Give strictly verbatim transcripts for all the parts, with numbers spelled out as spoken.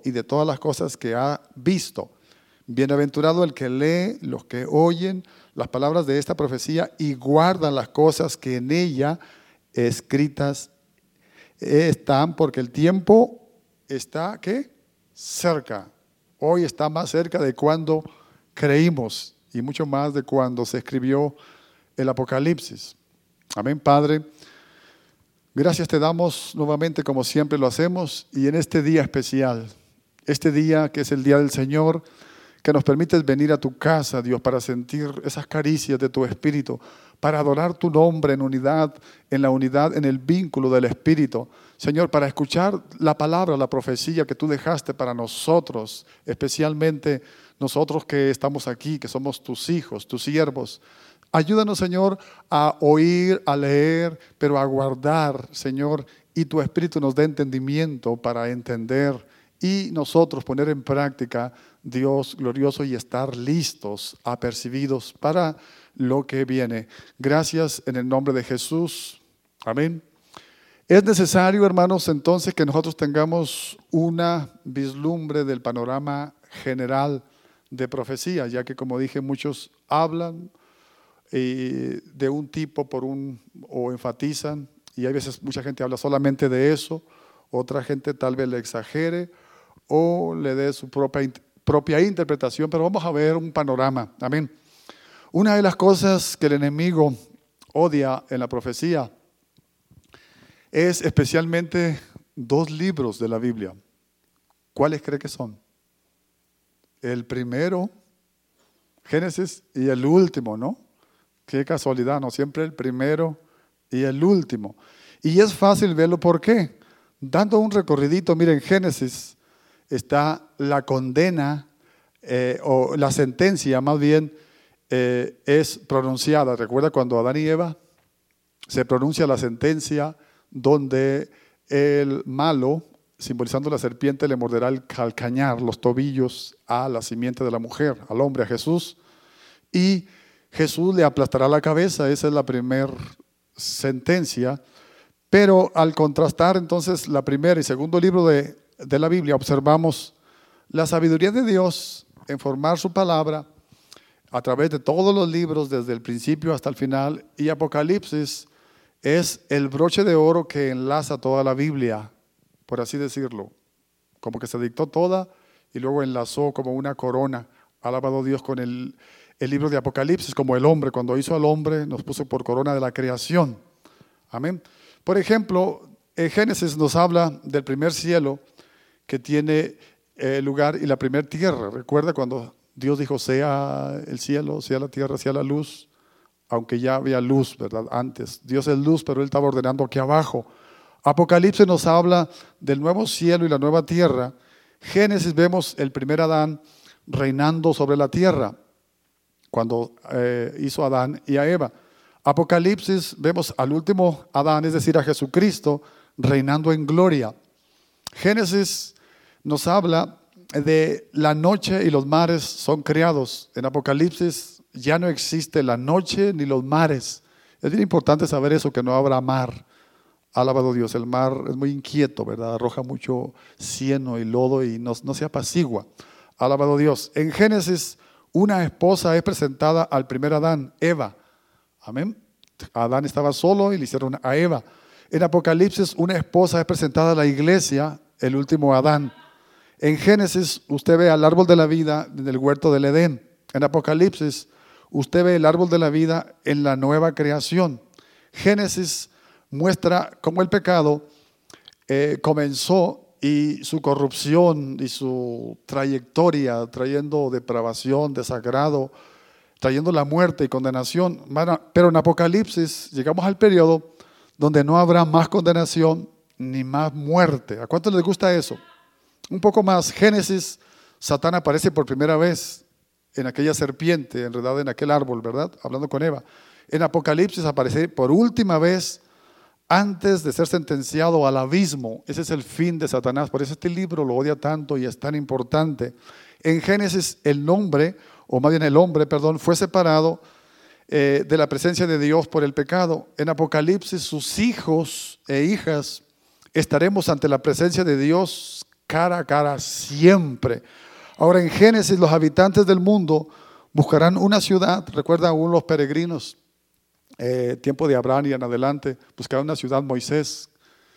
y de todas las cosas que ha visto. Bienaventurado el que lee, los que oyen las palabras de esta profecía y guardan las cosas que en ella escritas están, porque el tiempo está, ¿qué? Cerca. Hoy está más cerca de cuando creímos y mucho más de cuando se escribió el Apocalipsis. Amén, Padre. Gracias te damos nuevamente como siempre lo hacemos y en este día especial, este día que es el día del Señor, que nos permites venir a tu casa, Dios, para sentir esas caricias de tu Espíritu, para adorar tu nombre en unidad, en la unidad, en el vínculo del Espíritu. Señor, para escuchar la palabra, la profecía que tú dejaste para nosotros, especialmente nosotros que estamos aquí, que somos tus hijos, tus siervos. Ayúdanos, Señor, a oír, a leer, pero a guardar, Señor, y tu Espíritu nos dé entendimiento para entender y nosotros poner en práctica, Dios glorioso, y estar listos, apercibidos para lo que viene. Gracias en el nombre de Jesús. Amén. Es necesario, hermanos, entonces que nosotros tengamos una vislumbre del panorama general de profecía, ya que, como dije, muchos hablan eh, de un tipo por un, o enfatizan, y hay veces mucha gente habla solamente de eso, otra gente tal vez le exagere o le dé su propia, propia interpretación, pero vamos a ver un panorama. Amén. Una de las cosas que el enemigo odia en la profecía es especialmente dos libros de la Biblia. ¿Cuáles cree que son? El primero, Génesis, y el último, ¿no? Qué casualidad, ¿no? Siempre el primero y el último. Y es fácil verlo, ¿por qué? Dando un recorridito, miren, Génesis está la condena eh, o la sentencia más bien eh, es pronunciada. Recuerda cuando Adán y Eva se pronuncia la sentencia donde el malo, simbolizando la serpiente, le morderá el calcañar, los tobillos a la simiente de la mujer, al hombre, a Jesús, y Jesús le aplastará la cabeza. Esa es la primera sentencia. Pero al contrastar entonces la primera y segundo libro de de la Biblia, observamos la sabiduría de Dios en formar su palabra a través de todos los libros, desde el principio hasta el final, y Apocalipsis es el broche de oro que enlaza toda la Biblia, por así decirlo, como que se dictó toda y luego enlazó como una corona, alabado Dios, con el, el libro de Apocalipsis, como el hombre, cuando hizo al hombre, nos puso por corona de la creación. Amén. Por ejemplo, en Génesis nos habla del primer cielo que tiene eh, lugar y la primera tierra. Recuerda cuando Dios dijo, sea el cielo, sea la tierra, sea la luz, aunque ya había luz, ¿verdad? Antes. Dios es luz, pero Él estaba ordenando aquí abajo. Apocalipsis nos habla del nuevo cielo y la nueva tierra. Génesis vemos el primer Adán reinando sobre la tierra, cuando eh, hizo a Adán y a Eva. Apocalipsis vemos al último Adán, es decir, a Jesucristo, reinando en gloria. Génesis nos habla de la noche y los mares son creados. En Apocalipsis ya no existe la noche ni los mares. Es bien importante saber eso, que no habrá mar. Alabado Dios, el mar es muy inquieto, ¿verdad? Arroja mucho cieno y lodo y no, no se apacigua. Alabado Dios. En Génesis, una esposa es presentada al primer Adán, Eva. Amén. Adán estaba solo y le hicieron a Eva. En Apocalipsis, una esposa es presentada a la iglesia, el último Adán. En Génesis, usted ve al árbol de la vida en el huerto del Edén. En Apocalipsis, usted ve el árbol de la vida en la nueva creación. Génesis muestra cómo el pecado eh, comenzó y su corrupción y su trayectoria, trayendo depravación, desagrado, trayendo la muerte y condenación. Pero en Apocalipsis llegamos al periodo donde no habrá más condenación ni más muerte. ¿A cuántos les gusta eso? Un poco más. Génesis, Satán aparece por primera vez en aquella serpiente enredada en aquel árbol, ¿verdad? Hablando con Eva. En Apocalipsis aparece por última vez antes de ser sentenciado al abismo. Ese es el fin de Satanás. Por eso este libro lo odia tanto y es tan importante. En Génesis el nombre, o más bien el hombre, perdón, fue separado eh, de la presencia de Dios por el pecado. En Apocalipsis sus hijos e hijas estaremos ante la presencia de Dios cara a cara siempre. Ahora en Génesis los habitantes del mundo buscarán una ciudad, recuerdan aún los peregrinos, eh, tiempo de Abraham y en adelante, buscaron una ciudad, Moisés,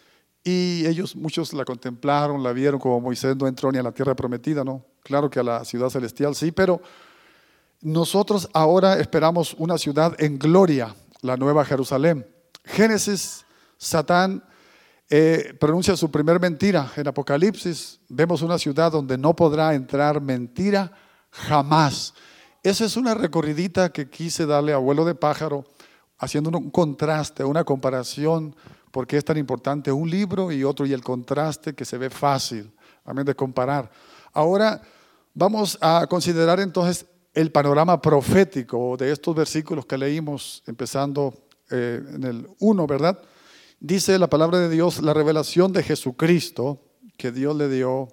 y ellos muchos la contemplaron, la vieron, como Moisés no entró ni a la tierra prometida, ¿no? Claro que a la ciudad celestial sí, pero nosotros ahora esperamos una ciudad en gloria, la nueva Jerusalén. Génesis, Satán eh, pronuncia su primer mentira. En Apocalipsis vemos una ciudad donde no podrá entrar mentira jamás. Esa es una recorridita que quise darle a vuelo de pájaro, haciendo un contraste, una comparación, porque es tan importante un libro y otro, y el contraste que se ve fácil, amén, de comparar. Ahora vamos a considerar entonces el panorama profético de estos versículos que leímos, empezando eh, en el uno, ¿verdad? Dice la palabra de Dios, la revelación de Jesucristo que Dios le dio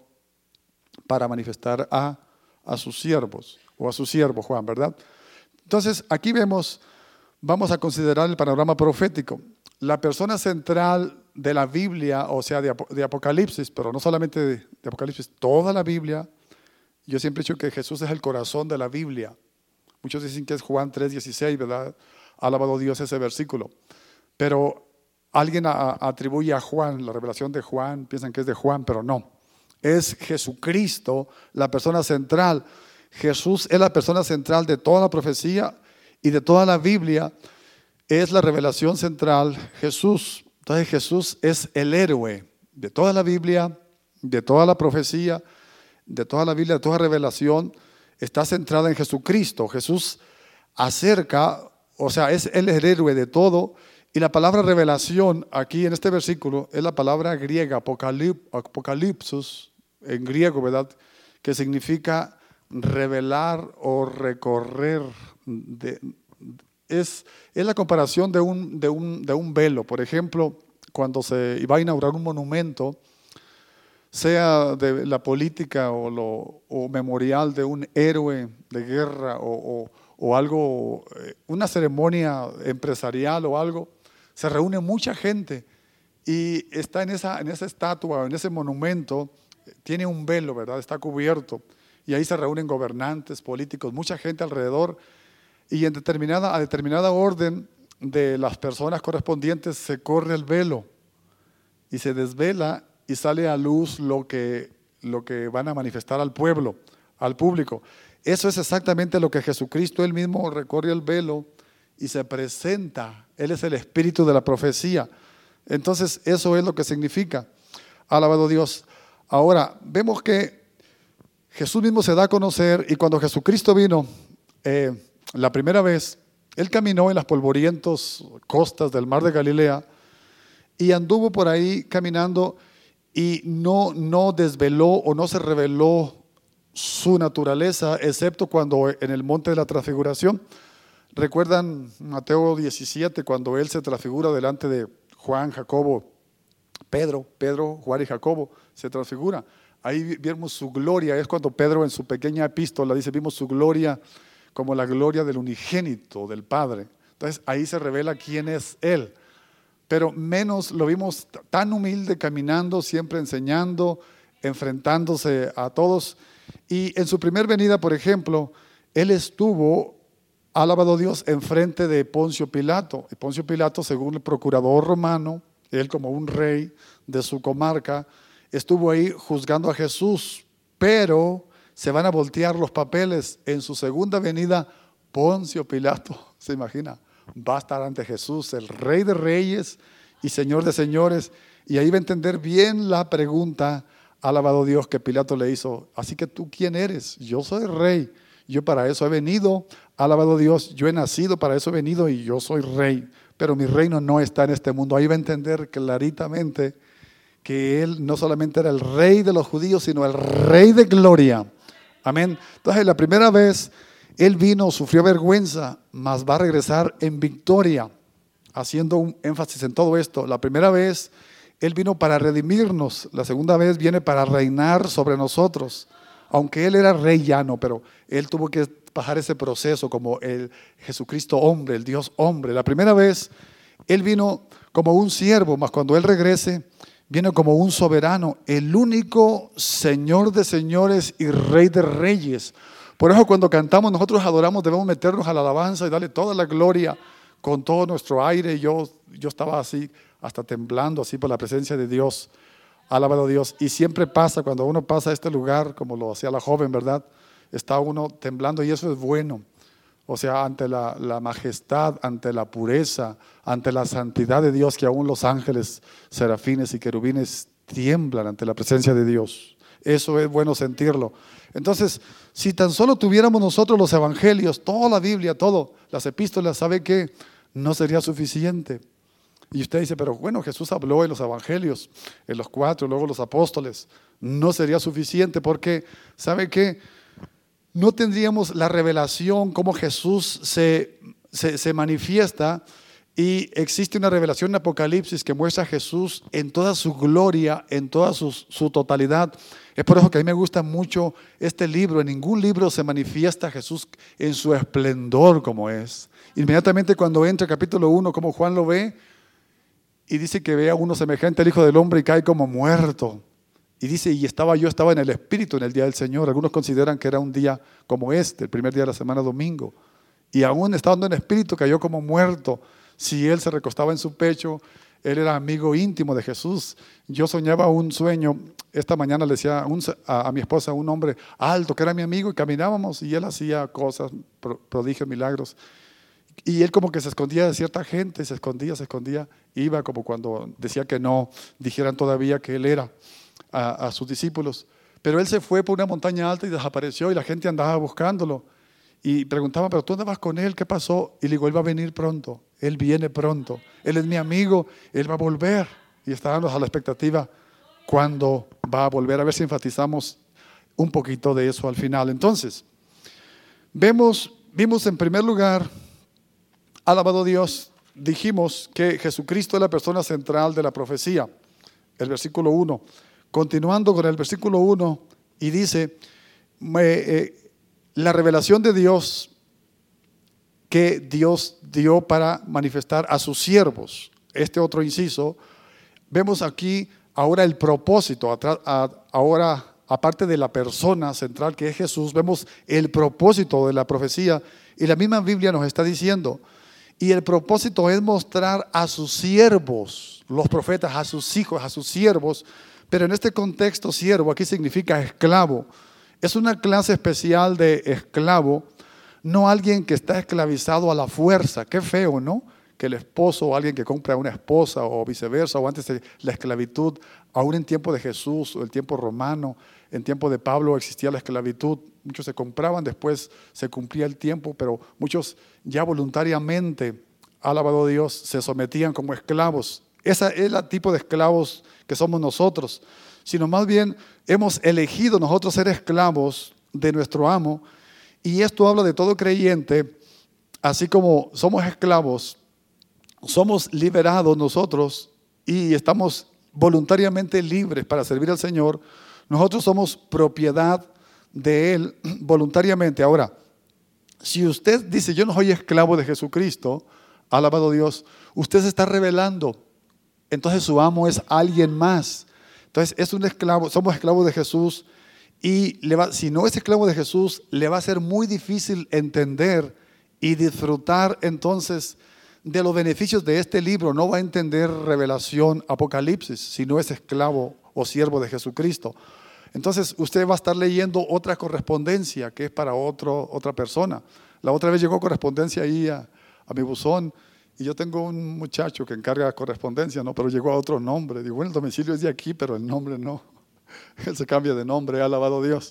para manifestar a, a sus siervos, o a su siervo Juan, ¿verdad? Entonces aquí vemos, vamos a considerar el panorama profético. La persona central de la Biblia, o sea, de, de Apocalipsis, pero no solamente de, de Apocalipsis, toda la Biblia. Yo siempre he dicho que Jesús es el corazón de la Biblia. Muchos dicen que es Juan tres dieciséis, ¿verdad? Ha alabado Dios ese versículo. Pero alguien a, atribuye a Juan, la revelación de Juan, piensan que es de Juan, pero no. Es Jesucristo la persona central. Jesús es la persona central de toda la profecía y de toda la Biblia. Es la revelación central, Jesús. Entonces Jesús es el héroe de toda la Biblia, de toda la profecía, de toda la Biblia, de toda revelación. Está centrada en Jesucristo. Jesús acerca, o sea, es el héroe de todo. Y la palabra revelación aquí en este versículo es la palabra griega, apocalip, apocalipsis, en griego, ¿verdad? Que significa revelar o recorrer. De, es, es la comparación de un, de, un, de un velo. Por ejemplo, cuando se va a inaugurar un monumento, sea de la política o, lo, o memorial de un héroe de guerra o, o, o algo, una ceremonia empresarial o algo, se reúne mucha gente y está en esa, en esa estatua, en ese monumento, tiene un velo, ¿verdad? Está cubierto y ahí se reúnen gobernantes, políticos, mucha gente alrededor y en determinada, a determinada orden de las personas correspondientes se corre el velo y se desvela y sale a luz lo que, lo que van a manifestar al pueblo, al público. Eso es exactamente lo que Jesucristo, Él mismo recorre el velo y se presenta. Él es el espíritu de la profecía. Entonces, eso es lo que significa. Alabado Dios. Ahora, vemos que Jesús mismo se da a conocer y cuando Jesucristo vino eh, la primera vez, Él caminó en las polvorientas costas del mar de Galilea y anduvo por ahí caminando y no, no desveló o no se reveló su naturaleza, excepto cuando en el monte de la transfiguración. ¿Recuerdan Mateo diecisiete cuando Él se transfigura delante de Juan, Jacobo, Pedro, Pedro, Juan y Jacobo se transfigura? Ahí vimos su gloria, es cuando Pedro en su pequeña epístola dice, vimos su gloria como la gloria del unigénito, del Padre. Entonces ahí se revela quién es Él. Pero menos lo vimos tan humilde, caminando, siempre enseñando, enfrentándose a todos. Y en su primer venida, por ejemplo, Él estuvo, alabado Dios, enfrente de Poncio Pilato. Y Poncio Pilato, según el procurador romano, él como un rey de su comarca, estuvo ahí juzgando a Jesús. Pero se van a voltear los papeles. En su segunda venida, Poncio Pilato, ¿se imagina? Va a estar ante Jesús, el Rey de Reyes y Señor de Señores, y ahí va a entender bien la pregunta, alabado Dios, que Pilato le hizo. Así que tú, ¿quién eres? Yo soy rey, yo para eso he venido, alabado Dios, yo he nacido, para eso he venido y yo soy rey, pero mi reino no está en este mundo. Ahí va a entender claritamente que Él no solamente era el Rey de los judíos, sino el Rey de gloria. Amén. Entonces, la primera vez Él vino, sufrió vergüenza, mas va a regresar en victoria, haciendo un énfasis en todo esto. La primera vez Él vino para redimirnos, la segunda vez viene para reinar sobre nosotros. Aunque Él era rey llano, pero Él tuvo que pasar ese proceso como el Jesucristo hombre, el Dios hombre. La primera vez Él vino como un siervo, mas cuando Él regrese, Viene como un soberano, el único Señor de señores y Rey de reyes. Por eso cuando cantamos, nosotros adoramos, debemos meternos a la alabanza y darle toda la gloria con todo nuestro aire. Yo, yo estaba así, hasta temblando así por la presencia de Dios. Alabado a Dios. Y siempre pasa, cuando uno pasa a este lugar, como lo hacía la joven, ¿verdad? Está uno temblando y eso es bueno. O sea, ante la, la majestad, ante la pureza, ante la santidad de Dios, que aún los ángeles, serafines y querubines tiemblan ante la presencia de Dios. Eso es bueno sentirlo. Entonces, si tan solo tuviéramos nosotros los evangelios, toda la Biblia, todo, las epístolas, ¿sabe qué? No sería suficiente. Y usted dice, pero bueno, Jesús habló en los evangelios, en los cuatro, luego los apóstoles. No sería suficiente porque, ¿sabe qué? No tendríamos la revelación, cómo Jesús se, se, se manifiesta. Y existe una revelación en Apocalipsis que muestra a Jesús en toda su gloria, en toda su, su totalidad. Es por eso que a mí me gusta mucho este libro. En ningún libro se manifiesta Jesús en su esplendor como es. Inmediatamente cuando entra el capítulo uno, como Juan lo ve, y dice que ve a uno semejante al Hijo del Hombre y cae como muerto. Y dice, y estaba yo, estaba en el Espíritu en el día del Señor. Algunos consideran que era un día como este, el primer día de la semana, domingo. Y aún estando en Espíritu cayó como muerto. Si él se recostaba en su pecho, él era amigo íntimo de Jesús. Yo soñaba un sueño, esta mañana le decía a, un, a, a mi esposa, un hombre alto que era mi amigo, y caminábamos y él hacía cosas, prodigios, milagros. Y él como que se escondía de cierta gente, se escondía, se escondía, iba como cuando decía que no dijeran todavía que él era a, a sus discípulos. Pero él se fue por una montaña alta y desapareció y la gente andaba buscándolo. Y preguntaba, pero tú andabas con él, ¿qué pasó? Y le digo, él va a venir pronto, él viene pronto, él es mi amigo, él va a volver. Y estábamos a la expectativa cuándo va a volver, a ver si enfatizamos un poquito de eso al final. Entonces, vemos, vimos en primer lugar, alabado Dios, dijimos que Jesucristo es la persona central de la profecía, el versículo uno. Continuando con el versículo uno, y dice, me, eh, la revelación de Dios que Dios dio para manifestar a sus siervos. Este otro inciso, vemos aquí ahora el propósito, ahora aparte de la persona central que es Jesús, vemos el propósito de la profecía y la misma Biblia nos está diciendo, y el propósito es mostrar a sus siervos, los profetas, a sus hijos, a sus siervos, pero en este contexto siervo aquí significa esclavo. Es una clase especial de esclavo, no alguien que está esclavizado a la fuerza. Qué feo, ¿no? Que el esposo o alguien que compra una esposa o viceversa, o antes de la esclavitud, aún en tiempo de Jesús o el tiempo romano, en tiempo de Pablo existía la esclavitud. Muchos se compraban, después se cumplía el tiempo, pero muchos ya voluntariamente, alabado Dios, se sometían como esclavos. Ese es el tipo de esclavos que somos nosotros, sino más bien hemos elegido nosotros ser esclavos de nuestro amo, y esto habla de todo creyente. Así como somos esclavos, somos liberados nosotros y estamos voluntariamente libres para servir al Señor. Nosotros somos propiedad de Él voluntariamente. Ahora, si usted dice, yo no soy esclavo de Jesucristo, alabado Dios, usted se está rebelando. Entonces su amo es alguien más. Entonces es un esclavo, somos esclavos de Jesús, y le va, si no es esclavo de Jesús, le va a ser muy difícil entender y disfrutar entonces de los beneficios de este libro. No va a entender Revelación, Apocalipsis, si no es esclavo o siervo de Jesucristo. Entonces usted va a estar leyendo otra correspondencia que es para otro, otra persona. La otra vez llegó correspondencia ahí a, a mi buzón, y yo tengo un muchacho que encarga correspondencia, ¿no? Pero llegó a otro nombre. Digo, bueno, el domicilio es de aquí, pero el nombre no. Él se cambia de nombre, alabado Dios.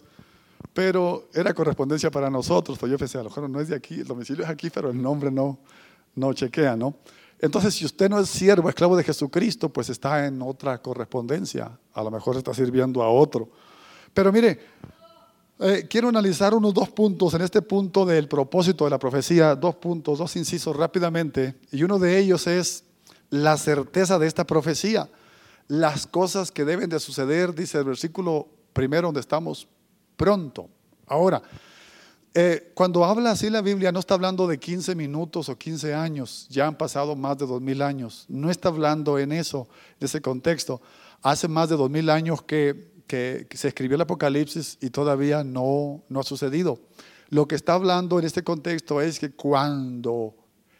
Pero era correspondencia para nosotros. Pues yo pensé, a lo mejor no es de aquí, el domicilio es aquí, pero el nombre no, no chequea, ¿no? Entonces, si usted no es siervo, esclavo de Jesucristo, pues está en otra correspondencia. A lo mejor está sirviendo a otro. Pero mire, eh, quiero analizar unos dos puntos en este punto del propósito de la profecía. Dos puntos, dos incisos rápidamente. Y uno de ellos es la certeza de esta profecía. Las cosas que deben de suceder, dice el versículo primero donde estamos, pronto. Ahora, eh, cuando habla así la Biblia, no está hablando de quince minutos o quince años, ya han pasado más de dos mil años. No está hablando en eso, en ese contexto. hace más de dos mil años que, que, que se escribió el Apocalipsis y todavía no, no ha sucedido. Lo que está hablando en este contexto es que cuando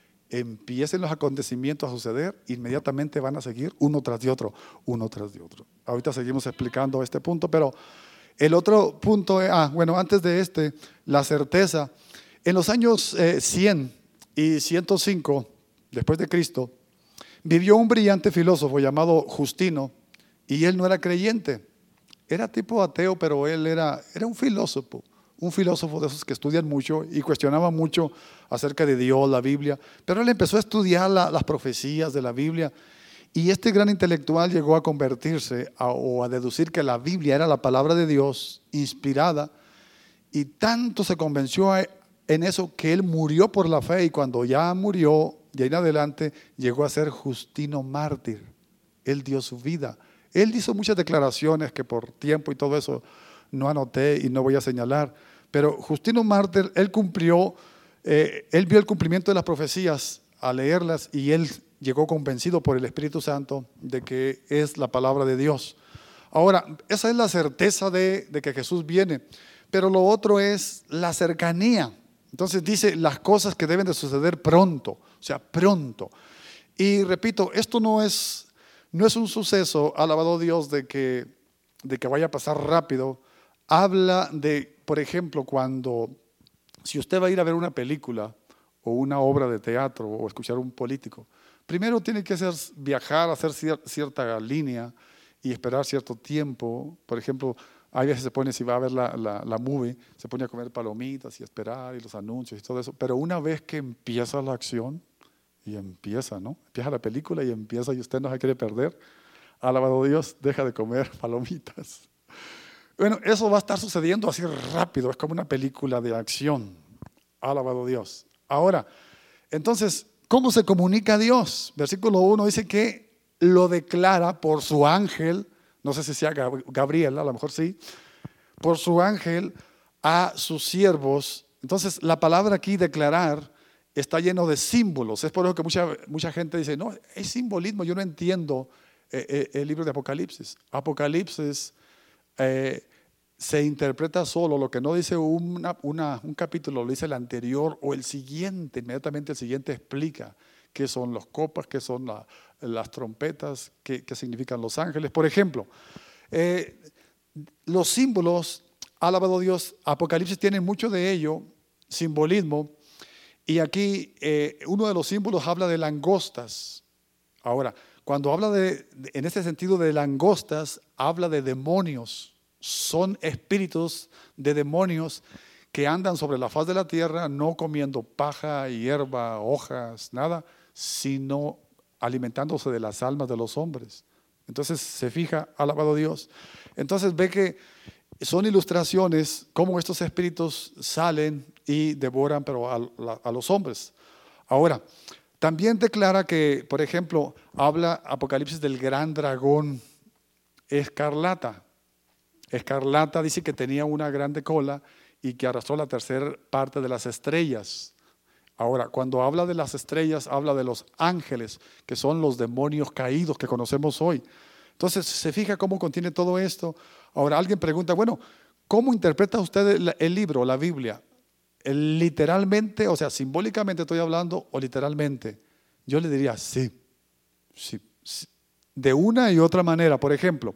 empiecen los acontecimientos a suceder, inmediatamente van a seguir uno tras de otro, uno tras de otro. Ahorita seguimos explicando este punto, pero el otro punto, ah, bueno, antes de este, la certeza. En los años eh, cien y ciento cinco después de Cristo, vivió un brillante filósofo llamado Justino, y él no era creyente, era tipo ateo, pero él era, era un filósofo, un filósofo de esos que estudian mucho y cuestionaba mucho acerca de Dios, la Biblia, pero él empezó a estudiar la, las profecías de la Biblia, y este gran intelectual llegó a convertirse a, o a deducir que la Biblia era la palabra de Dios inspirada, y tanto se convenció a, en eso que él murió por la fe, y cuando ya murió, de ahí en adelante, llegó a ser Justino mártir. Él dio su vida. Él hizo muchas declaraciones que por tiempo y todo eso no anoté y no voy a señalar, pero Justino mártir, él cumplió, eh, él vio el cumplimiento de las profecías al leerlas, y él llegó convencido por el Espíritu Santo de que es la palabra de Dios. Ahora, esa es la certeza de, de que Jesús viene, pero lo otro es la cercanía. Entonces dice las cosas que deben de suceder pronto, o sea, pronto. Y repito, esto no es, no es un suceso, alabado Dios, de que, de que vaya a pasar rápido. Habla de, por ejemplo, cuando, si usted va a ir a ver una película o una obra de teatro o escuchar a un político, primero tiene que hacer, viajar, hacer cier, cierta línea y esperar cierto tiempo. Por ejemplo, hay veces se pone, si va a ver la, la, la movie, se pone a comer palomitas y esperar y los anuncios y todo eso. Pero una vez que empieza la acción, y empieza, ¿no? Empieza la película y empieza y usted no se quiere perder, alabado Dios, deja de comer palomitas. Bueno, eso va a estar sucediendo así rápido, es como una película de acción, alabado Dios. Ahora, entonces, ¿cómo se comunica Dios? Versículo uno dice que lo declara por su ángel. No sé si sea Gabriel, a lo mejor sí, por su ángel a sus siervos. Entonces la palabra aquí, declarar, está lleno de símbolos. Es por eso que mucha, mucha gente dice, no, es simbolismo, yo no entiendo eh, eh, el libro de Apocalipsis. Apocalipsis eh, se interpreta solo, lo que no dice una, una, un capítulo, lo dice el anterior o el siguiente, inmediatamente el siguiente explica qué son las copas, qué son la, las trompetas, qué, qué significan los ángeles. Por ejemplo, eh, los símbolos, alabado Dios, Apocalipsis tiene mucho de ello, simbolismo, y aquí eh, uno de los símbolos habla de langostas. Ahora, cuando habla de, de, en este sentido de langostas, habla de demonios, son espíritus de demonios que andan sobre la faz de la tierra, no comiendo paja, hierba, hojas, nada, sino alimentándose de las almas de los hombres. Entonces se fija, alabado Dios. Entonces ve que son ilustraciones cómo estos espíritus salen y devoran pero a, a los hombres. Ahora, también declara que, por ejemplo, habla Apocalipsis del gran dragón escarlata. Escarlata dice que tenía una grande cola y que arrastró la tercera parte de las estrellas. Ahora, cuando habla de las estrellas, habla de los ángeles, que son los demonios caídos que conocemos hoy. Entonces, se fija cómo contiene todo esto. Ahora, alguien pregunta, bueno, ¿cómo interpreta usted el, el libro, la Biblia? ¿El, literalmente, o sea, simbólicamente estoy hablando o literalmente? Yo le diría, sí, sí, sí. De una y otra manera. Por ejemplo,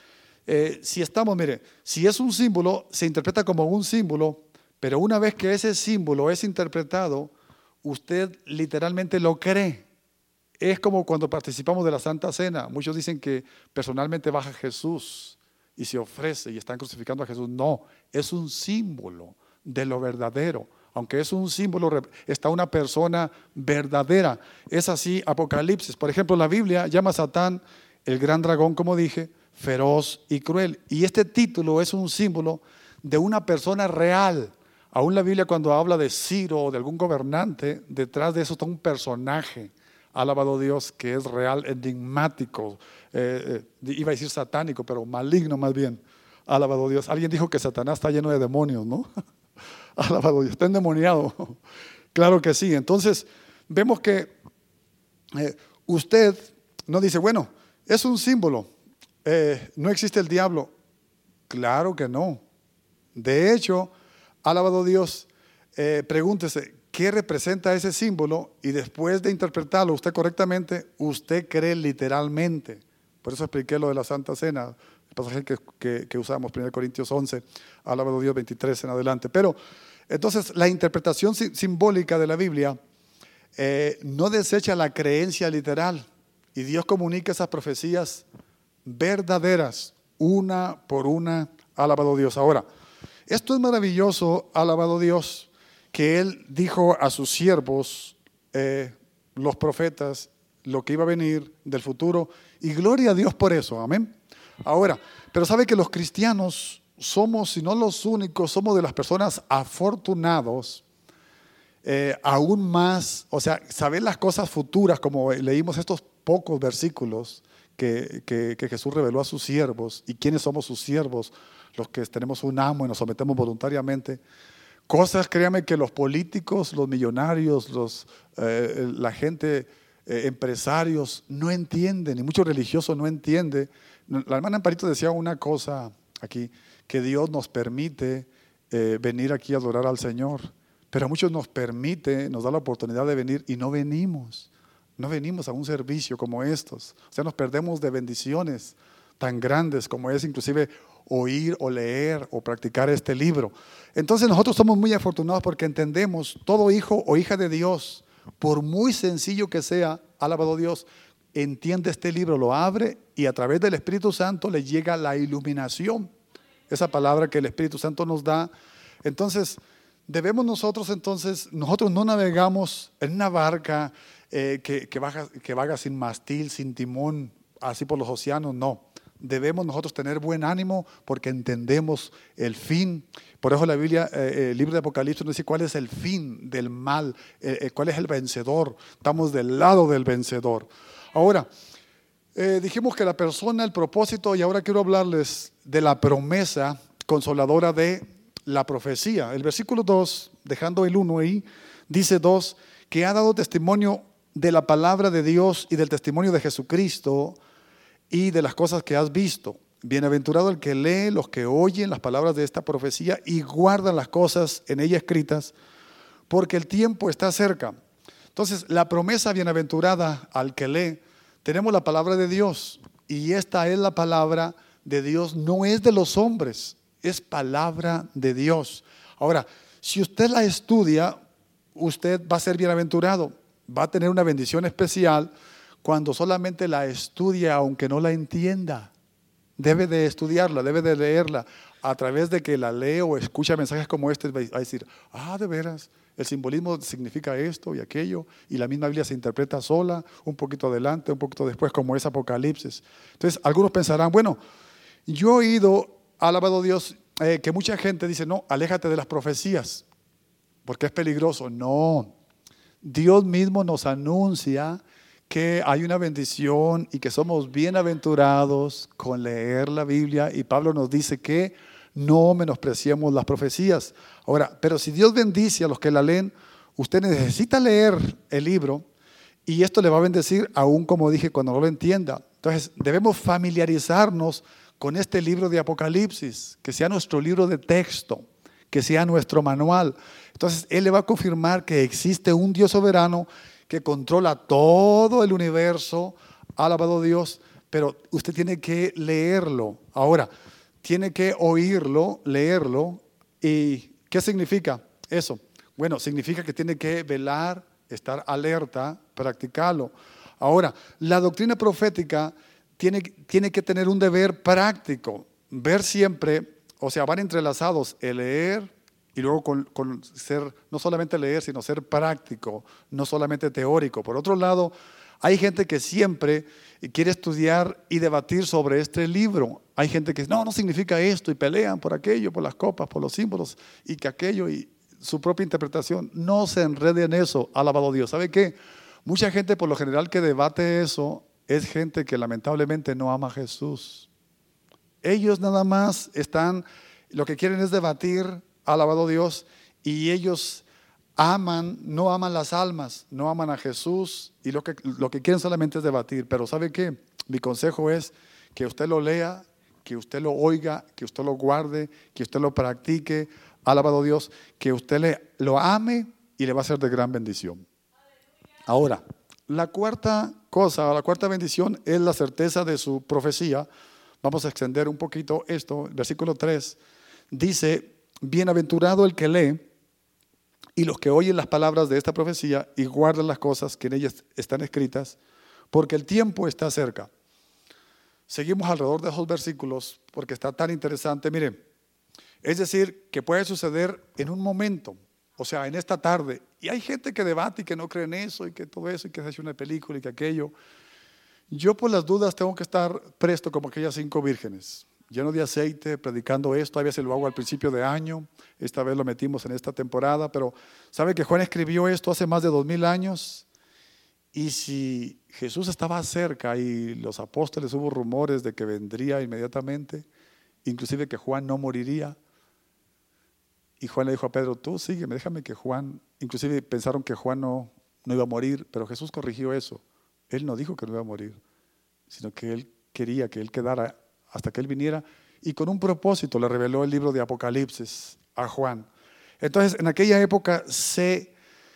eh, si estamos, mire, si es un símbolo, se interpreta como un símbolo, pero una vez que ese símbolo es interpretado, usted literalmente lo cree. Es como cuando participamos de la Santa Cena. Muchos dicen que personalmente baja Jesús y se ofrece y están crucificando a Jesús. No, es un símbolo de lo verdadero. Aunque es un símbolo, está una persona verdadera. Es así Apocalipsis. Por ejemplo, la Biblia llama a Satán el gran dragón, como dije, feroz y cruel. Y este título es un símbolo de una persona real. Aún la Biblia, cuando habla de Ciro o de algún gobernante, detrás de eso está un personaje, alabado Dios, que es real, enigmático, eh, eh, iba a decir satánico, pero maligno más bien, alabado Dios. Alguien dijo que Satanás está lleno de demonios, ¿no? Alabado Dios, está endemoniado. Claro que sí. Entonces, vemos que eh, usted no dice, bueno, es un símbolo, Eh, ¿no existe el diablo? Claro que no. De hecho, alabado Dios, eh, pregúntese, ¿qué representa ese símbolo? Y después de interpretarlo usted correctamente, usted cree literalmente. Por eso expliqué lo de la Santa Cena, el pasaje que, que, que usamos, primero Corintios once, alabado Dios veintitrés en adelante. Pero entonces la interpretación si, simbólica de la Biblia eh, no desecha la creencia literal, y Dios comunica esas profecías verdaderas, una por una, alabado Dios. Ahora, esto es maravilloso, alabado Dios, que Él dijo a sus siervos, eh, los profetas, lo que iba a venir del futuro, y gloria a Dios por eso, amén. Ahora, pero sabe que los cristianos somos, si no los únicos, somos de las personas afortunados, eh, aún más, o sea, saber las cosas futuras, como leímos estos pocos versículos que, que, que Jesús reveló a sus siervos, y quiénes somos sus siervos, los que tenemos un amo y nos sometemos voluntariamente. Cosas, créame, que los políticos, los millonarios, los, eh, la gente, eh, empresarios, no entienden, y muchos religiosos no entienden. La hermana Amparito decía una cosa aquí, que Dios nos permite eh, venir aquí a adorar al Señor, pero a muchos nos permite, nos da la oportunidad de venir y no venimos. No venimos a un servicio como estos. O sea, nos perdemos de bendiciones tan grandes como es inclusive oír o leer o practicar este libro. Entonces nosotros somos muy afortunados porque entendemos, todo hijo o hija de Dios, por muy sencillo que sea, alabado Dios, entiende este libro, lo abre y a través del Espíritu Santo le llega la iluminación, esa palabra que el Espíritu Santo nos da. Entonces debemos nosotros entonces, nosotros no navegamos en una barca eh, que, que, vaga, que vaga sin mastil, sin timón, así por los océanos, no. Debemos nosotros tener buen ánimo porque entendemos el fin. Por eso la Biblia, eh, el libro de Apocalipsis nos dice cuál es el fin del mal, eh, eh, cuál es el vencedor. Estamos del lado del vencedor. Ahora, eh, dijimos que la persona, el propósito, y ahora quiero hablarles de la promesa consoladora de la profecía. El versículo dos, dejando el uno ahí, dice dos, que ha dado testimonio de la palabra de Dios y del testimonio de Jesucristo y de las cosas que has visto. Bienaventurado el que lee, los que oyen las palabras de esta profecía y guardan las cosas en ella escritas, porque el tiempo está cerca. Entonces, la promesa bienaventurada al que lee, tenemos la palabra de Dios, y esta es la palabra de Dios, no es de los hombres, es palabra de Dios. Ahora, si usted la estudia, usted va a ser bienaventurado, va a tener una bendición especial cuando solamente la estudia, aunque no la entienda. Debe de estudiarla, debe de leerla. A través de que la lee o escucha mensajes como este, va a decir, ah, de veras, el simbolismo significa esto y aquello, y la misma Biblia se interpreta sola, un poquito adelante, un poquito después, como es Apocalipsis. Entonces, algunos pensarán, bueno, yo he oído, alabado Dios, eh, que mucha gente dice, no, aléjate de las profecías, porque es peligroso. No, Dios mismo nos anuncia que hay una bendición y que somos bienaventurados con leer la Biblia, y Pablo nos dice que no menospreciemos las profecías. Ahora, pero si Dios bendice a los que la leen, usted necesita leer el libro y esto le va a bendecir aún, como dije, cuando no lo entienda. Entonces debemos familiarizarnos con este libro de Apocalipsis, que sea nuestro libro de texto, que sea nuestro manual. Entonces Él le va a confirmar que existe un Dios soberano que controla todo el universo, alabado Dios, pero usted tiene que leerlo. Ahora, tiene que oírlo, leerlo. ¿Y qué significa eso? Bueno, significa que tiene que velar, estar alerta, practicarlo. Ahora, la doctrina profética tiene, tiene que tener un deber práctico, ver siempre, o sea, van entrelazados el leer y luego con, con ser, no solamente leer, sino ser práctico, no solamente teórico. Por otro lado, hay gente que siempre quiere estudiar y debatir sobre este libro. Hay gente que no, no significa esto, y pelean por aquello, por las copas, por los símbolos, y que aquello, y su propia interpretación. No se enrede en eso, alabado Dios. ¿Sabe qué? Mucha gente por lo general que debate eso es gente que lamentablemente no ama a Jesús. Ellos nada más están, lo que quieren es debatir, alabado Dios, y ellos aman, no aman las almas, no aman a Jesús, y lo que, lo que quieren solamente es debatir. Pero ¿sabe qué? Mi consejo es que usted lo lea, que usted lo oiga, que usted lo guarde, que usted lo practique, alabado Dios, que usted le, lo ame y le va a ser de gran bendición. Ahora, la cuarta cosa, la cuarta bendición es la certeza de su profecía. Vamos a extender un poquito esto. Versículo tres dice: bienaventurado el que lee y los que oyen las palabras de esta profecía y guardan las cosas que en ellas están escritas, porque el tiempo está cerca. Seguimos alrededor de esos versículos porque está tan interesante. Mire, es decir, que puede suceder en un momento, o sea, en esta tarde. Y hay gente que debate y que no cree en eso y que todo eso y que se hace una película y que aquello. Yo por las dudas tengo que estar presto como aquellas cinco vírgenes, lleno de aceite, predicando esto. A veces lo hago al principio de año, esta vez lo metimos en esta temporada, pero ¿sabe que Juan escribió esto hace más de dos mil años? Y si Jesús estaba cerca y los apóstoles hubo rumores de que vendría inmediatamente, inclusive que Juan no moriría, y Juan le dijo a Pedro: tú sígueme, déjame que Juan, inclusive pensaron que Juan no, no iba a morir, pero Jesús corrigió eso. Él no dijo que no iba a morir, sino que él quería que él quedara hasta que él viniera, y con un propósito le reveló el libro de Apocalipsis a Juan. Entonces, en aquella época se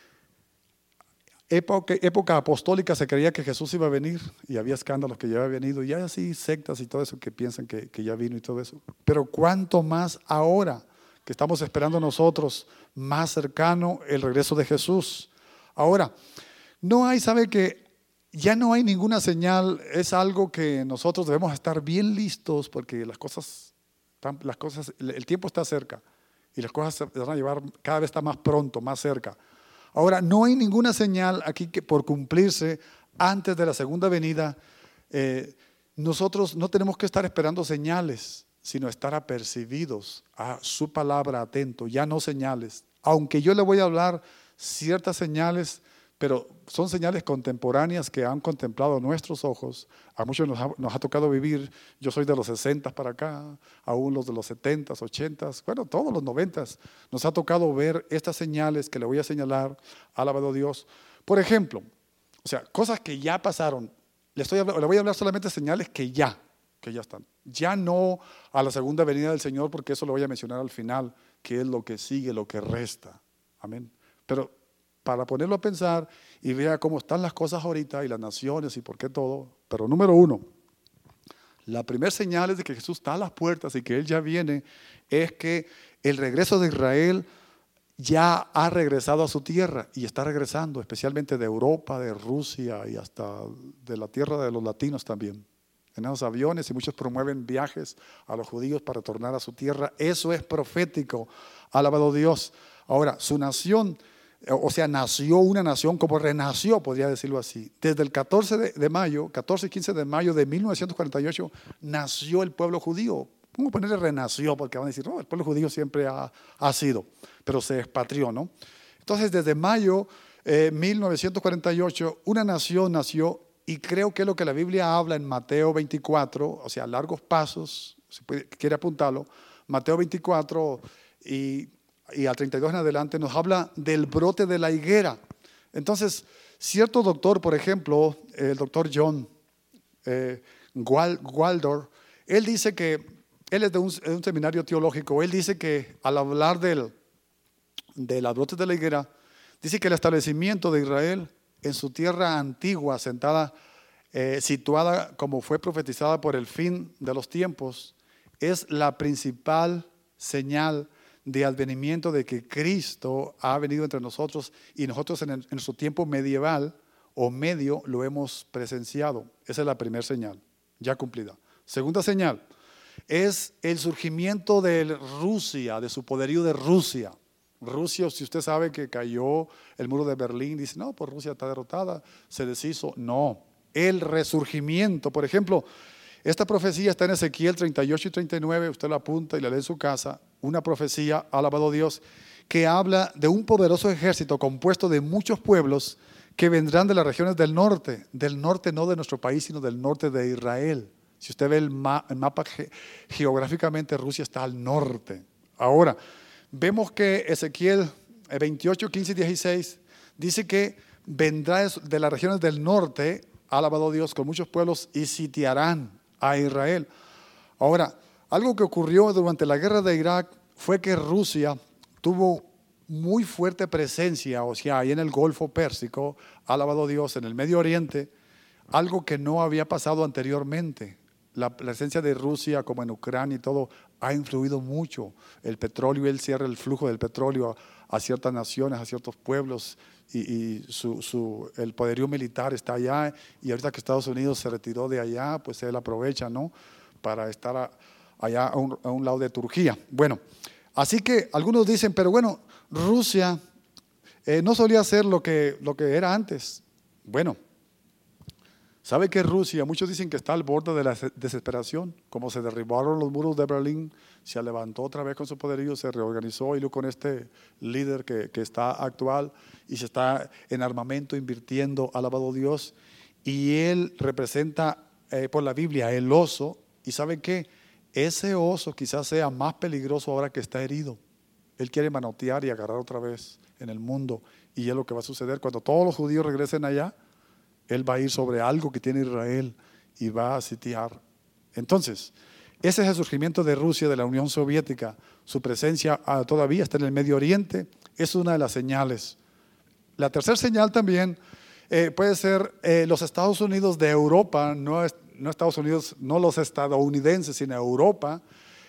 Época, época apostólica se creía que Jesús iba a venir y había escándalos que ya había venido, y hay así sectas y todo eso que piensan que, que ya vino y todo eso. Pero cuánto más ahora que estamos esperando nosotros más cercano el regreso de Jesús. Ahora, no hay, sabe que ya no hay ninguna señal, es algo que nosotros debemos estar bien listos porque las cosas, las cosas, el tiempo está cerca y las cosas se van a llevar, cada vez está más pronto, más cerca. Ahora, no hay ninguna señal aquí que por cumplirse antes de la segunda venida. Eh, nosotros no tenemos que estar esperando señales, sino estar apercibidos a su palabra, atento, ya no señales. Aunque yo le voy a hablar ciertas señales, pero son señales contemporáneas que han contemplado nuestros ojos. A muchos nos ha, nos ha tocado vivir. Yo soy de los sesenta para acá, aún los de los setenta, ochenta, bueno, todos los noventa. Nos ha tocado ver estas señales que le voy a señalar, alabado Dios. Por ejemplo, o sea, cosas que ya pasaron. Le, estoy, le voy a hablar solamente de señales que ya, que ya están. Ya no a la segunda venida del Señor, porque eso lo voy a mencionar al final, que es lo que sigue, lo que resta. Amén. Pero para ponerlo a pensar y vea cómo están las cosas ahorita y las naciones y por qué todo. Pero número uno, la primera señal es de que Jesús está a las puertas y que Él ya viene, es que el regreso de Israel ya ha regresado a su tierra y está regresando, especialmente de Europa, de Rusia y hasta de la tierra de los latinos también. En esos aviones, y muchos promueven viajes a los judíos para retornar a su tierra. Eso es profético, alabado Dios. Ahora, su nación, o sea, nació una nación como renació, podría decirlo así. Desde el catorce de mayo, catorce y quince de mayo de mil novecientos cuarenta y ocho, nació el pueblo judío. ¿Cómo ponerle renació? Porque van a decir, no, el pueblo judío siempre ha, ha sido, pero se expatrió, ¿no? Entonces, desde mayo de eh, mil novecientos cuarenta y ocho, una nación nació, y creo que es lo que la Biblia habla en Mateo veinticuatro, o sea, largos pasos, si puede, quiere apuntarlo, Mateo veinticuatro y y al treinta y dos en adelante nos habla del brote de la higuera. Entonces, cierto doctor, por ejemplo, el doctor John eh, Waldor, él dice que, él es de un, de un seminario teológico, él dice que al hablar del, de la brote de la higuera, dice que el establecimiento de Israel en su tierra antigua, sentada, eh, situada como fue profetizada por el fin de los tiempos, es la principal señal de advenimiento de que Cristo ha venido entre nosotros y nosotros en, el, en su tiempo medieval o medio lo hemos presenciado. Esa es la primera señal, ya cumplida. Segunda señal es el surgimiento de Rusia, de su poderío de Rusia. Rusia, si usted sabe que cayó el muro de Berlín, dice, no, pues Rusia está derrotada, se deshizo. No, el resurgimiento, por ejemplo, esta profecía está en Ezequiel treinta y ocho y treinta y nueve, usted la apunta y la lee en su casa, una profecía, alabado Dios, que habla de un poderoso ejército compuesto de muchos pueblos que vendrán de las regiones del norte, del norte no de nuestro país, sino del norte de Israel. Si usted ve el, ma el mapa ge geográficamente, Rusia está al norte. Ahora, vemos que Ezequiel veintiocho, quince y dieciséis dice que vendrá de las regiones del norte, alabado Dios, con muchos pueblos y sitiarán a Israel. Ahora, algo que ocurrió durante la guerra de Irak fue que Rusia tuvo muy fuerte presencia, o sea, ahí en el Golfo Pérsico, alabado Dios, en el Medio Oriente, algo que no había pasado anteriormente. La presencia de Rusia, como en Ucrania y todo, ha influido mucho. El petróleo, él cierra el flujo del petróleo a, a ciertas naciones, a ciertos pueblos, y, y su, su, el poderío militar está allá, y ahorita que Estados Unidos se retiró de allá, pues él aprovecha, ¿no?, para estar a, allá a un, a un lado de Turquía. Bueno, así que algunos dicen, pero bueno, Rusia eh, no solía ser lo que, lo que era antes. Bueno, ¿sabe que Rusia, muchos dicen que está al borde de la desesperación? Como se derribaron los muros de Berlín, se levantó otra vez con su poderío, se reorganizó y luego con este líder que, que está actual y se está en armamento invirtiendo, alabado Dios, y él representa eh, por la Biblia el oso. ¿Y saben qué? Ese oso quizás sea más peligroso ahora que está herido. Él quiere manotear y agarrar otra vez en el mundo, y es lo que va a suceder cuando todos los judíos regresen allá. Él va a ir sobre algo que tiene Israel y va a sitiar. Entonces, ese es el surgimiento de Rusia, de la Unión Soviética. Su presencia ah, todavía está en el Medio Oriente. Es una de las señales. La tercera señal también eh, puede ser eh, los Estados Unidos de Europa, no, es, no Estados Unidos, no los estadounidenses, sino Europa.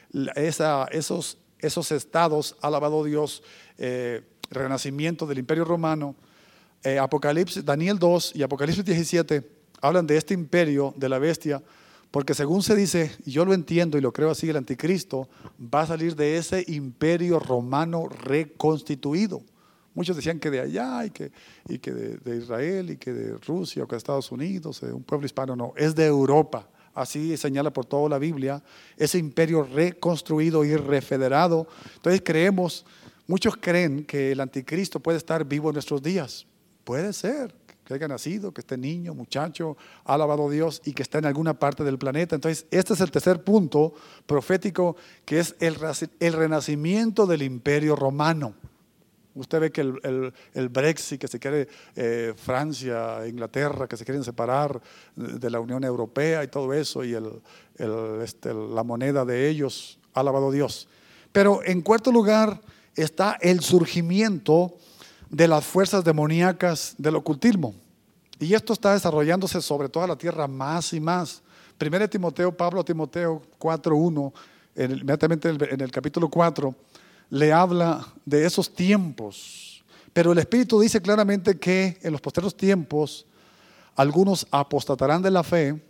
Esa, esos, esos estados, alabado Dios, eh, renacimiento del Imperio Romano. Eh, Apocalipsis, Daniel dos y Apocalipsis diecisiete hablan de este imperio de la bestia, porque según se dice, y yo lo entiendo y lo creo así, el anticristo va a salir de ese imperio romano reconstituido. Muchos decían que de allá y que, y que de, de Israel y que de Rusia o que de Estados Unidos, de un pueblo hispano. No, es de Europa. Así señala por toda la Biblia, ese imperio reconstruido y refederado. Entonces creemos, muchos creen que el anticristo puede estar vivo en nuestros días. Puede ser que haya nacido, que esté niño, muchacho, alabado Dios, y que esté en alguna parte del planeta. Entonces, este es el tercer punto profético, que es el, el renacimiento del Imperio Romano. Usted ve que el, el, el Brexit, que se quiere, eh, Francia, Inglaterra, que se quieren separar de la Unión Europea y todo eso, y el, el, este, la moneda de ellos, alabado Dios. Pero en cuarto lugar está el surgimiento de las fuerzas demoníacas del ocultismo. Y esto está desarrollándose sobre toda la tierra más y más. Primero de Timoteo, Pablo a Timoteo cuatro uno, inmediatamente en el capítulo cuatro, le habla de esos tiempos. Pero el Espíritu dice claramente que en los posteriores tiempos algunos apostatarán de la fe,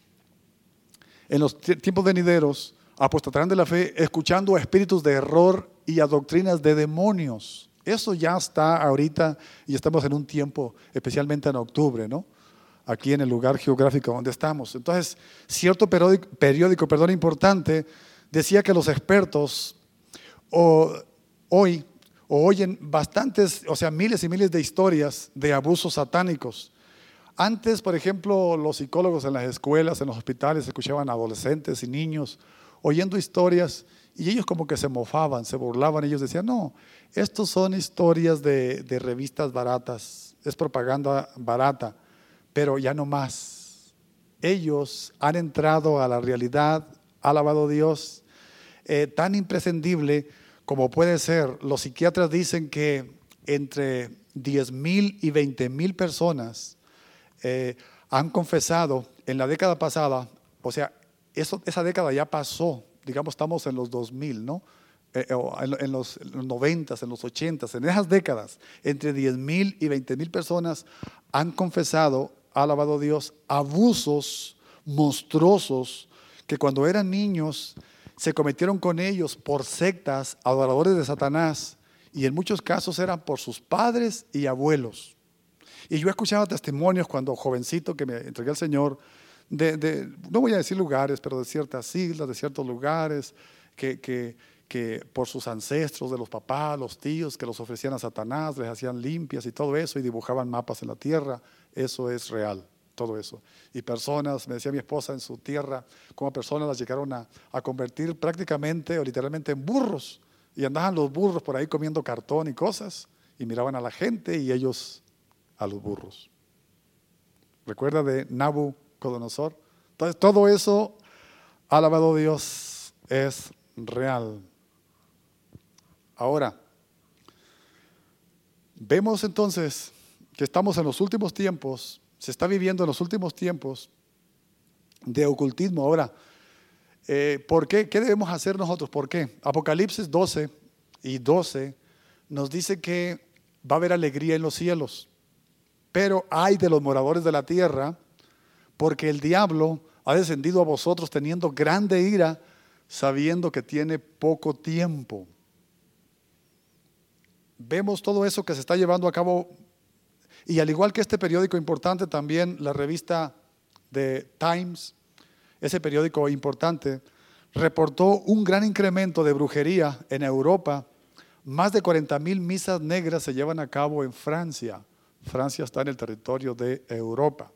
en los tiempos venideros apostatarán de la fe, escuchando a espíritus de error y a doctrinas de demonios. Eso ya está ahorita y estamos en un tiempo, especialmente en octubre, ¿no? Aquí en el lugar geográfico donde estamos. Entonces, cierto periódico, periódico perdón, importante decía que los expertos o, hoy o oyen bastantes, o sea, miles y miles de historias de abusos satánicos. Antes, por ejemplo, los psicólogos en las escuelas, en los hospitales, escuchaban a adolescentes y niños oyendo historias. Y ellos como que se mofaban, se burlaban. Ellos decían, no, estos son historias de, de revistas baratas, es propaganda barata, pero ya no más. Ellos han entrado a la realidad, alabado Dios, eh, tan imprescindible como puede ser. Los psiquiatras dicen que entre diez mil y veinte mil personas eh, han confesado en la década pasada, o sea, eso, esa década ya pasó. Digamos, estamos en los dos mil, ¿no? Eh, en, en los noventas, en los ochentas, en esas décadas, entre diez mil y veinte mil personas han confesado, alabado Dios, abusos monstruosos que cuando eran niños se cometieron con ellos por sectas, adoradores de Satanás, y en muchos casos eran por sus padres y abuelos. Y yo escuchaba testimonios cuando jovencito que me entregué al Señor, De, de, no voy a decir lugares, pero de ciertas islas, de ciertos lugares, que, que, que por sus ancestros, de los papás, los tíos, que los ofrecían a Satanás, les hacían limpias y todo eso, y dibujaban mapas en la tierra. Eso es real, todo eso. Y personas, me decía mi esposa, en su tierra, como personas las llegaron a, a convertir prácticamente o literalmente en burros, y andaban los burros por ahí comiendo cartón y cosas, y miraban a la gente y ellos a los burros. ¿Recuerda de Nabucodonosor? Entonces todo eso Alabado Dios, es real. Ahora, vemos entonces que estamos en los últimos tiempos, se está viviendo en los últimos tiempos de ocultismo. Ahora, eh, ¿por qué? ¿Qué debemos hacer nosotros? ¿Por qué? Apocalipsis doce y doce nos dice que va a haber alegría en los cielos, pero ay de los moradores de la tierra, porque el diablo ha descendido a vosotros teniendo grande ira, sabiendo que tiene poco tiempo. Vemos todo eso que se está llevando a cabo, y al igual que este periódico importante, también la revista de Times, ese periódico importante, reportó un gran incremento de brujería en Europa. Más de cuarenta mil misas negras se llevan a cabo en Francia. Francia está en el territorio de Europa.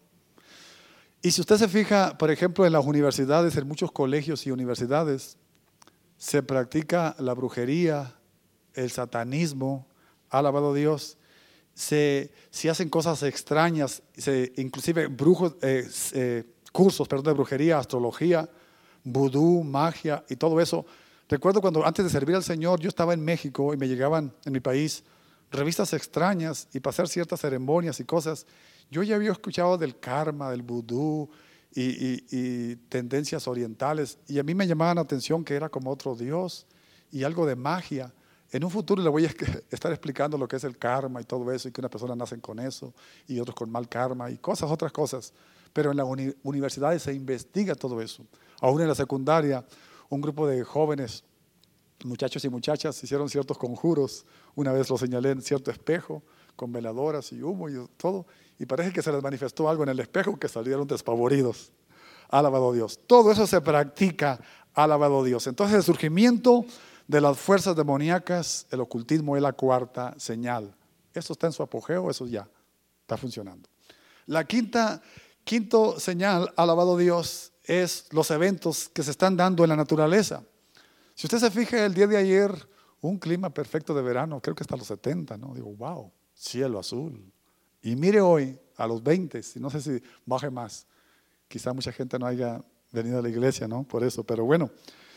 Y si usted se fija, por ejemplo, en las universidades, en muchos colegios y universidades, se practica la brujería, el satanismo, alabado Dios, se, se hacen cosas extrañas, se, inclusive brujos, eh, eh, cursos perdón, de brujería, astrología, vudú, magia y todo eso. Recuerdo cuando antes de servir al Señor, yo estaba en México y me llegaban en mi país revistas extrañas y para hacer ciertas ceremonias y cosas. Yo ya había escuchado del karma, del vudú y, y, y tendencias orientales, y a mí me llamaban la atención que era como otro Dios y algo de magia. En un futuro le voy a estar explicando lo que es el karma y todo eso, y que una persona nace con eso y otros con mal karma y cosas, otras cosas. Pero en las uni universidades se investiga todo eso. Aún en la secundaria, un grupo de jóvenes, muchachos y muchachas, hicieron ciertos conjuros. Una vez lo señalé en cierto espejo, con veladoras y humo y todo, y parece que se les manifestó algo en el espejo que salieron despavoridos. Alabado Dios. Todo eso se practica, alabado Dios. Entonces el surgimiento de las fuerzas demoníacas, el ocultismo es la cuarta señal. Eso está en su apogeo, eso ya está funcionando. La quinta, quinto señal, alabado Dios, es los eventos que se están dando en la naturaleza. Si usted se fija, el día de ayer, un clima perfecto de verano, creo que hasta los setenta, ¿no? Digo, wow, cielo azul. Y mire hoy, a los veinte, y no sé si baje más. Quizá mucha gente no haya venido a la iglesia, ¿no? Por eso, pero bueno.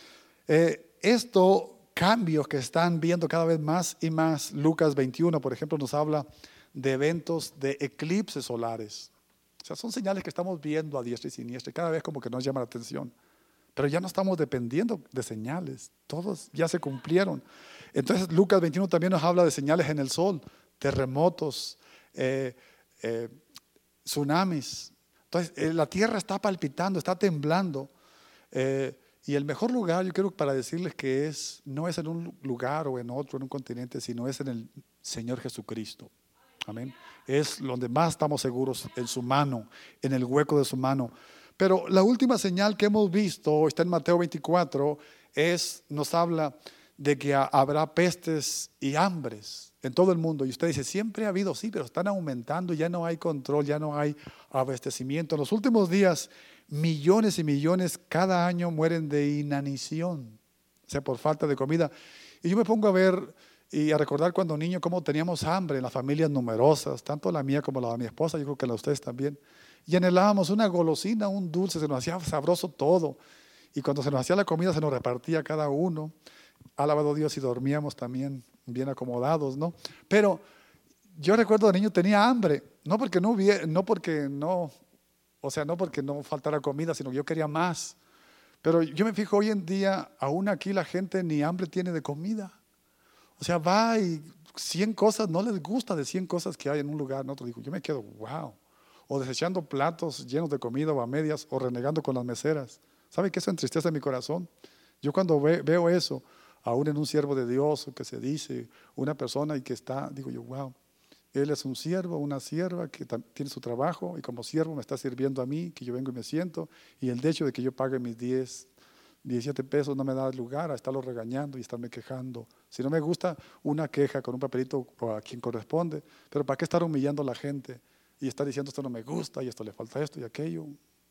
Eh, esto, cambios que están viendo cada vez más y más. Lucas veintiuno, por ejemplo, nos habla de eventos de eclipses solares. O sea, son señales que estamos viendo a diestra y siniestra, y cada vez como que nos llama la atención. Pero ya no estamos dependiendo de señales, todos ya se cumplieron. Entonces Lucas veintiuno también nos habla de señales en el sol, terremotos, eh, eh, tsunamis. Entonces eh, la tierra está palpitando, está temblando. Eh, y el mejor lugar, yo creo, para decirles que es, no es en un lugar o en otro, en un continente, sino es en el Señor Jesucristo. Amén. Es donde más estamos seguros, en su mano, en el hueco de su mano. Pero la última señal que hemos visto, está en Mateo veinticuatro, es, nos habla de que habrá pestes y hambres en todo el mundo. Y usted dice, siempre ha habido, sí, pero están aumentando, ya no hay control, ya no hay abastecimiento. En los últimos días, millones y millones cada año mueren de inanición, o sea, por falta de comida. Y yo me pongo a ver y a recordar cuando niño cómo teníamos hambre en las familias numerosas, tanto la mía como la de mi esposa, yo creo que la de ustedes también. Y anhelábamos una golosina, un dulce, se nos hacía sabroso todo. Y cuando se nos hacía la comida se nos repartía cada uno. Alabado Dios, y dormíamos también bien acomodados, ¿no? Pero yo recuerdo de niño tenía hambre, no porque no hubiera, no porque no, o sea, no porque no faltara comida, sino que yo quería más. Pero yo me fijo hoy en día, aún aquí la gente ni hambre tiene de comida. O sea, va y cien cosas, no les gusta de cien cosas que hay en un lugar, en otro. Digo, yo me quedo, wow. O desechando platos llenos de comida o a medias, o renegando con las meseras. ¿Sabe que eso entristece mi corazón? Yo cuando ve, veo eso, aún en un siervo de Dios, que se dice, una persona y que está, digo yo, wow, él es un siervo, una sierva que tiene su trabajo y como siervo me está sirviendo a mí, que yo vengo y me siento, y el hecho de que yo pague mis diez, diecisiete pesos no me da lugar a estarlo regañando y estarme quejando. Si no me gusta, una queja con un papelito a quien corresponde, pero ¿para qué estar humillando a la gente? Y está diciendo esto no me gusta y esto le falta esto y aquello.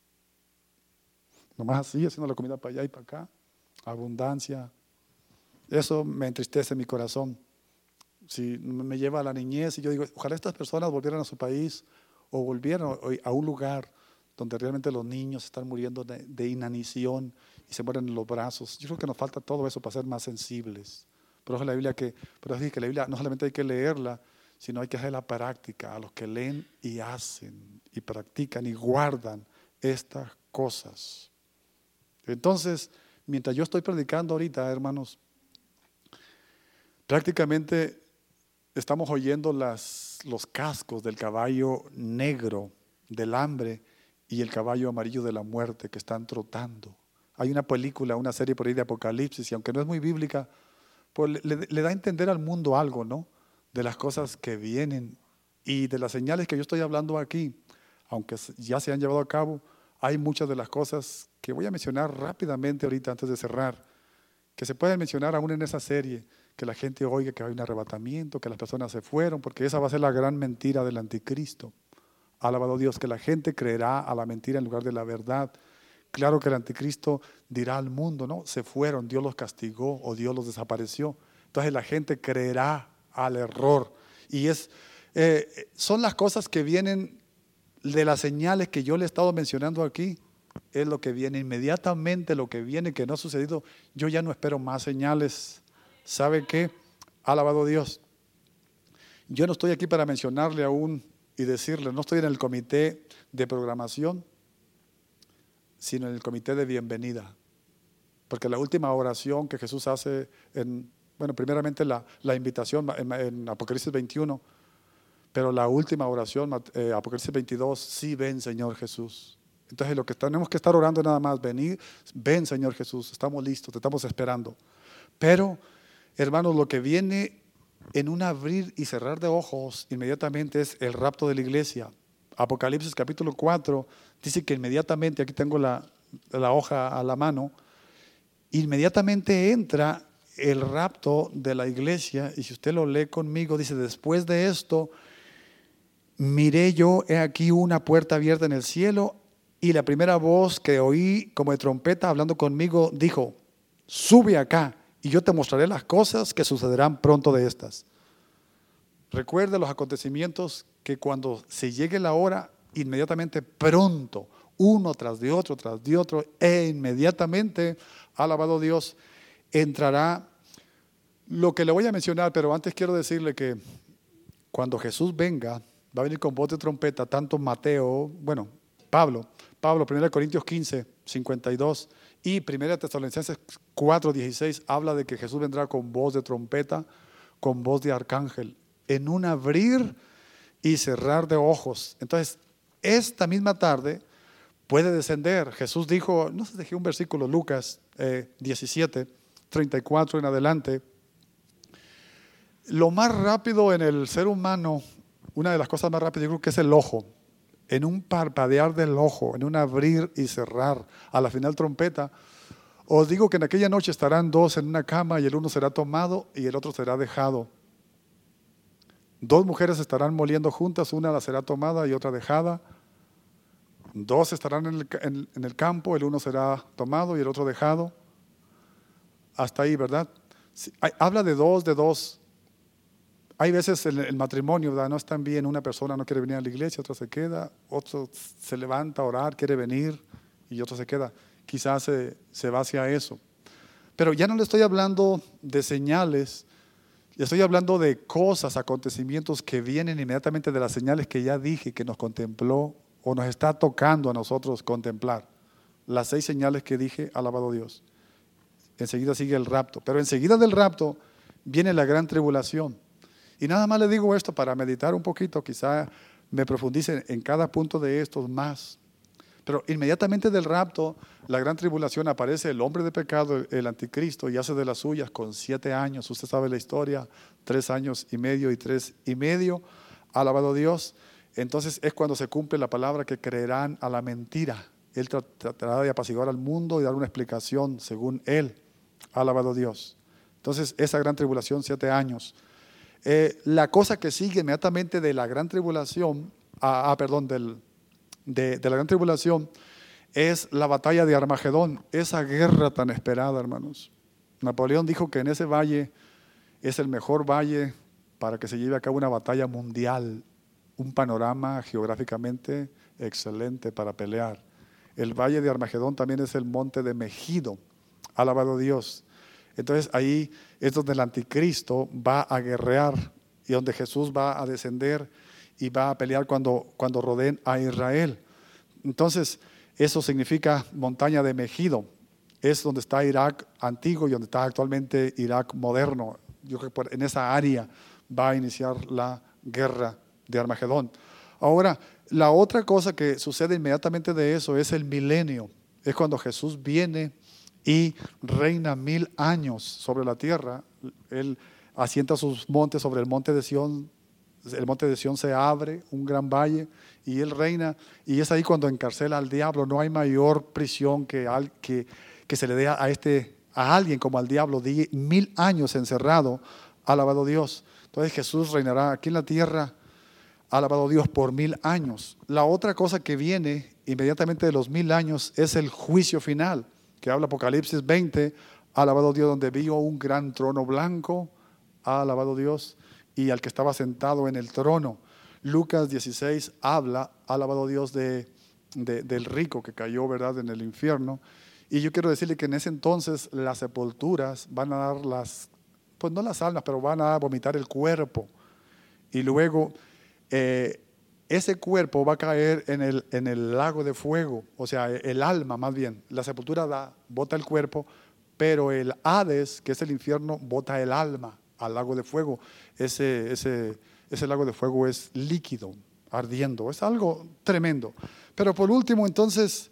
Nomás así, haciendo la comida para allá y para acá. Abundancia. Eso me entristece mi corazón. Si me lleva a la niñez y yo digo, ojalá estas personas volvieran a su país o volvieran a un lugar donde realmente los niños están muriendo de, de inanición y se mueren los brazos. Yo creo que nos falta todo eso para ser más sensibles. Por eso la Biblia que, por eso dije que la Biblia no solamente hay que leerla, sino hay que hacer la práctica. A los que leen y hacen y practican y guardan estas cosas. Entonces, mientras yo estoy predicando ahorita, hermanos, prácticamente estamos oyendo las, los cascos del caballo negro del hambre y el caballo amarillo de la muerte que están trotando. Hay una película, una serie por ahí de Apocalipsis, y aunque no es muy bíblica, pues le, le da a entender al mundo algo, ¿no? De las cosas que vienen y de las señales que yo estoy hablando aquí, aunque ya se han llevado a cabo, hay muchas de las cosas que voy a mencionar rápidamente ahorita antes de cerrar, que se pueden mencionar aún en esa serie, que la gente oiga que hay un arrebatamiento, que las personas se fueron, porque esa va a ser la gran mentira del anticristo. Alabado Dios, que la gente creerá a la mentira en lugar de la verdad. Claro que el anticristo dirá al mundo, ¿no? Se fueron, Dios los castigó o Dios los desapareció. Entonces la gente creerá al error. Y es, eh, son las cosas que vienen de las señales que yo le he estado mencionando aquí. Es lo que viene inmediatamente, lo que viene que no ha sucedido. Yo ya no espero más señales. ¿Sabe qué? Alabado Dios. Yo no estoy aquí para mencionarle aún y decirle, no estoy en el comité de programación, sino en el comité de bienvenida. Porque la última oración que Jesús hace, en, bueno, primeramente la, la invitación en, en Apocalipsis veintiuno, pero la última oración, eh, Apocalipsis veintidós, sí, ven Señor Jesús. Entonces lo que tenemos que estar orando es nada más, venir, ven Señor Jesús, estamos listos, te estamos esperando. Pero, hermanos, lo que viene en un abrir y cerrar de ojos inmediatamente es el rapto de la iglesia. Apocalipsis capítulo cuatro dice que inmediatamente, aquí tengo la, la hoja a la mano, inmediatamente entra el rapto de la iglesia, y si usted lo lee conmigo, dice, después de esto, miré yo, he aquí una puerta abierta en el cielo, y la primera voz que oí como de trompeta hablando conmigo dijo, sube acá y yo te mostraré las cosas que sucederán pronto de estas. Recuerda los acontecimientos que cuando se llegue la hora, inmediatamente pronto, uno tras de otro, tras de otro, e inmediatamente, alabado Dios, entrará lo que le voy a mencionar, pero antes quiero decirle que cuando Jesús venga, va a venir con voz de trompeta, tanto Mateo, bueno, Pablo, Pablo, primera Corintios quince, cincuenta y dos y primera Tesalonicenses cuatro, dieciséis, habla de que Jesús vendrá con voz de trompeta, con voz de arcángel, en un abrir y cerrar de ojos. Entonces, esta misma tarde puede descender. Jesús dijo, no sé, dejé un versículo, Lucas eh, diecisiete, treinta y cuatro en adelante. Lo más rápido en el ser humano, una de las cosas más rápidas yo creo que es el ojo. En un parpadear del ojo, en un abrir y cerrar, a la final trompeta, os digo que en aquella noche estarán dos en una cama y el uno será tomado y el otro será dejado. Dos mujeres estarán moliendo juntas, una la será tomada y otra dejada. Dos estarán en el, en, en el campo, el uno será tomado y el otro dejado. Hasta ahí, ¿verdad? Sí, hay, habla de dos, de dos. Hay veces el, el matrimonio, ¿verdad? No están bien, una persona no quiere venir a la iglesia, otra se queda, otro se levanta a orar, quiere venir y otro se queda. Quizás se, se va hacia eso. Pero ya no le estoy hablando de señales, estoy hablando de cosas, acontecimientos que vienen inmediatamente de las señales que ya dije, que nos contempló o nos está tocando a nosotros contemplar. Las seis señales que dije, alabado Dios. Enseguida sigue el rapto, pero enseguida del rapto viene la gran tribulación. Y nada más le digo esto para meditar un poquito, quizá me profundice en cada punto de estos más. Pero inmediatamente del rapto, la gran tribulación, aparece el hombre de pecado, el anticristo, y hace de las suyas con siete años. Usted sabe la historia, tres años y medio y tres y medio, alabado Dios. Entonces es cuando se cumple la palabra que creerán a la mentira. Él tratará de apaciguar al mundo y dar una explicación según él, alabado Dios. Entonces esa gran tribulación, siete años. Eh, la cosa que sigue inmediatamente de la gran tribulación, ah, ah perdón, del, de, de la gran tribulación, es la batalla de Armagedón, esa guerra tan esperada, hermanos. Napoleón dijo que en ese valle es el mejor valle para que se lleve a cabo una batalla mundial, un panorama geográficamente excelente para pelear. El valle de Armagedón también es el monte de Megido. Alabado Dios. Entonces ahí es donde el anticristo va a guerrear y donde Jesús va a descender y va a pelear cuando, cuando rodeen a Israel. Entonces eso significa montaña de Megido. Es donde está Irak antiguo y donde está actualmente Irak moderno. Yo creo que por, en esa área va a iniciar la guerra de Armagedón. Ahora, la otra cosa que sucede inmediatamente de eso es el milenio. Es cuando Jesús viene y reina mil años sobre la tierra. Él asienta sus montes sobre el monte de Sión. El monte de Sión se abre, un gran valle, y Él reina. Y es ahí cuando encarcela al diablo. No hay mayor prisión que, al, que, que se le dé a, este, a alguien como al diablo. Die, mil años encerrado, alabado Dios. Entonces Jesús reinará aquí en la tierra, alabado Dios, por mil años. La otra cosa que viene inmediatamente de los mil años es el juicio final, que habla Apocalipsis veinte, alabado Dios, donde vio un gran trono blanco, alabado Dios, y al que estaba sentado en el trono. Lucas dieciséis habla, alabado Dios, de, de, del rico que cayó, ¿verdad?, en el infierno. Y yo quiero decirle que en ese entonces las sepulturas van a dar las, pues no las almas, pero van a vomitar el cuerpo. Y luego eh, ese cuerpo va a caer en el, en el lago de fuego, o sea, el alma más bien. La sepultura da, bota el cuerpo, pero el Hades, que es el infierno, bota el alma al lago de fuego. Ese, ese, ese lago de fuego es líquido, ardiendo, es algo tremendo. Pero por último, entonces,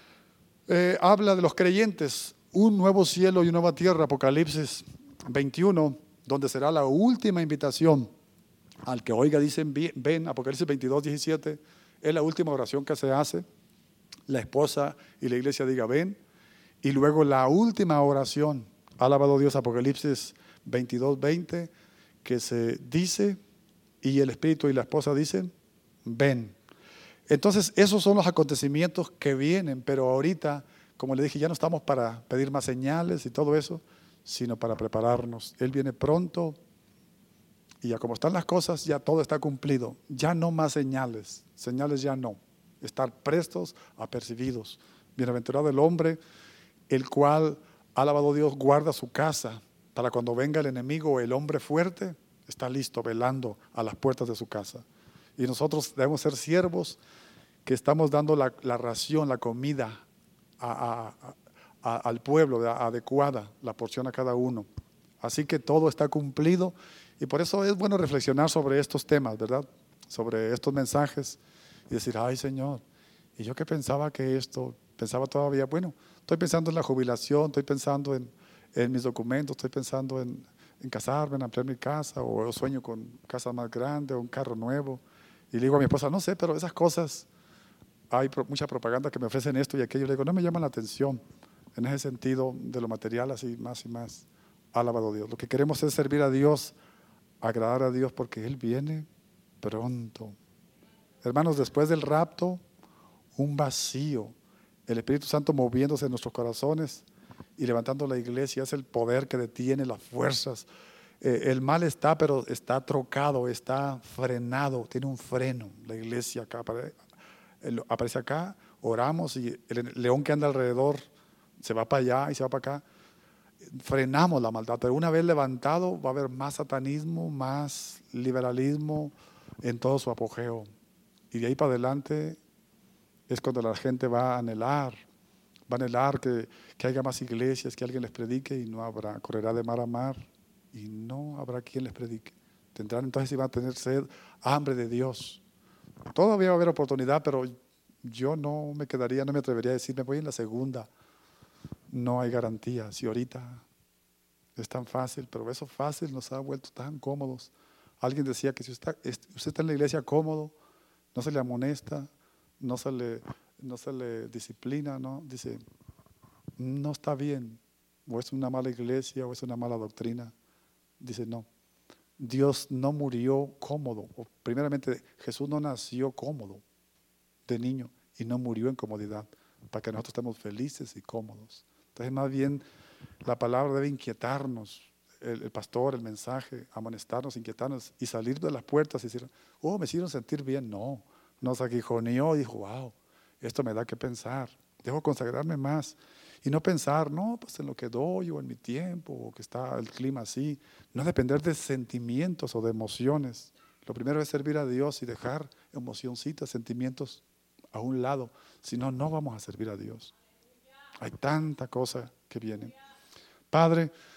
eh, habla de los creyentes, un nuevo cielo y una nueva tierra, Apocalipsis veintiuno, donde será la última invitación al que oiga, dicen, ven, Apocalipsis veintidós, diecisiete, es la última oración que se hace. La esposa y la iglesia diga, ven. Y luego la última oración, alabado Dios, Apocalipsis veintidós, veinte, que se dice, y el espíritu y la esposa dicen, ven. Entonces, esos son los acontecimientos que vienen, pero ahorita, como le dije, ya no estamos para pedir más señales y todo eso, sino para prepararnos. Él viene pronto. Y ya como están las cosas, ya todo está cumplido. Ya no más señales. Señales ya no. Estar prestos, apercibidos. Bienaventurado el hombre, el cual, alabado Dios, guarda su casa para cuando venga el enemigo, el hombre fuerte, está listo, velando a las puertas de su casa. Y nosotros debemos ser siervos que estamos dando la, la ración, la comida a, a, a, al pueblo adecuada, la porción a cada uno. Así que todo está cumplido. Y por eso es bueno reflexionar sobre estos temas, ¿verdad? Sobre estos mensajes y decir, ay Señor, y yo que pensaba que esto, pensaba todavía, bueno, estoy pensando en la jubilación, estoy pensando en, en mis documentos, estoy pensando en, en casarme, en ampliar mi casa, o sueño con casa más grande, o un carro nuevo. Y le digo a mi esposa, no sé, pero esas cosas, hay pro, mucha propaganda que me ofrecen esto y aquello. Le digo, no me llaman la atención en ese sentido de lo material, así más y más. Alabado Dios. Lo que queremos es servir a Dios, agradar a Dios, porque Él viene pronto. Hermanos, después del rapto, un vacío. El Espíritu Santo moviéndose en nuestros corazones y levantando la iglesia es el poder que detiene las fuerzas. Eh, el mal está, pero está trocado, está frenado, tiene un freno. La iglesia acá aparece acá, oramos y el león que anda alrededor se va para allá y se va para acá. Frenamos la maldad, pero una vez levantado va a haber más satanismo, más liberalismo en todo su apogeo. Y de ahí para adelante es cuando la gente va a anhelar, va a anhelar que, que haya más iglesias, que alguien les predique, y no habrá, correrá de mar a mar y no habrá quien les predique. Tendrán entonces, si van a tener sed, hambre de Dios. Todavía va a haber oportunidad, pero yo no me quedaría, no me atrevería a decir, me voy en la segunda. No hay garantía. Si ahorita es tan fácil, pero eso fácil nos ha vuelto tan cómodos. Alguien decía que si usted está, usted está en la iglesia cómodo, no se le amonesta, no se le, no se le disciplina, ¿no? Dice, no está bien, o es una mala iglesia, o es una mala doctrina. Dice, no, Dios no murió cómodo. O, primeramente, Jesús no nació cómodo de niño y no murió en comodidad, para que nosotros estemos felices y cómodos. Entonces, más bien, la palabra debe inquietarnos, el, el pastor, el mensaje, amonestarnos, inquietarnos y salir de las puertas y decir, oh, me hicieron sentir bien. No, nos aguijoneó y dijo, wow, esto me da que pensar. Debo consagrarme más. Y no pensar, no, pues en lo que doy o en mi tiempo, o que está el clima así. No depender de sentimientos o de emociones. Lo primero es servir a Dios y dejar emocioncitas, sentimientos a un lado. Si no, no vamos a servir a Dios. Hay tanta cosa que viene. Padre,